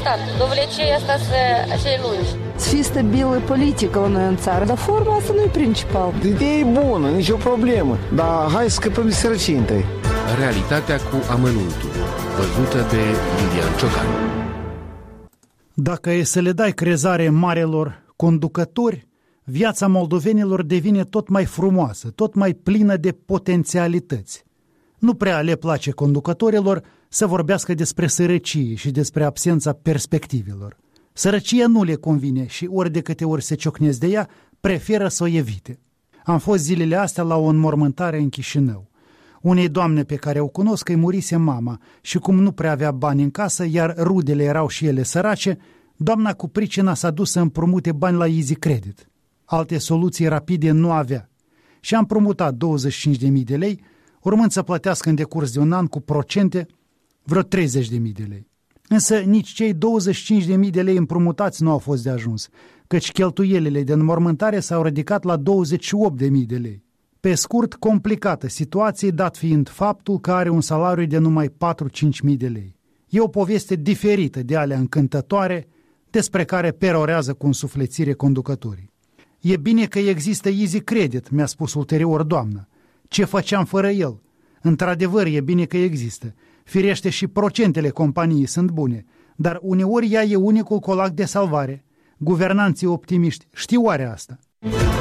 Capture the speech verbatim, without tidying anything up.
important. Dovlecei asta să așa lungi. Să fie stabilă politică la noi în țară, dar forma asta nu e principal. Ideea e bună, nicio problemă, dar hai să scăpăm de sărăcie întâi. Realitatea cu amănuntul, văzută de Lilian Ciocan. Dacă e să le dai crezare marelor conducători, viața moldovenilor devine tot mai frumoasă, tot mai plină de potențialități. Nu prea le place conducătorilor să vorbească despre sărăcie și despre absența perspectivelor. Sărăcia nu le convine și ori de câte ori se ciocnesc de ea, preferă să o evite. Am fost zilele astea la o înmormântare în Chișinău. Unei doamne pe care o cunosc îi murise mama și cum nu prea avea bani în casă, iar rudele erau și ele sărace, doamna cu pricina s-a dus să împrumute bani la Easy Credit. Alte soluții rapide nu avea. Și a împrumutat douăzeci și cinci de mii de lei, urmând să plătească în decurs de un an cu procente vreo treizeci de mii de lei. Însă nici cei douăzeci și cinci de mii de lei împrumutați nu au fost de ajuns, căci cheltuielile de înmormântare s-au ridicat la douăzeci și opt de mii de lei. Pe scurt, complicată situație, dat fiind faptul că are un salariu de numai patru-cinci mii de lei. E o poveste diferită de alea încântătoare despre care perorează cu însuflețire conducătorii. E bine că există Easy Credit, mi-a spus ulterior doamna. Ce făceam fără el? Într-adevăr, e bine că există. Firește și procentele companiei sunt bune, dar uneori ea e unicul colac de salvare. Guvernanții optimiști știu oare asta?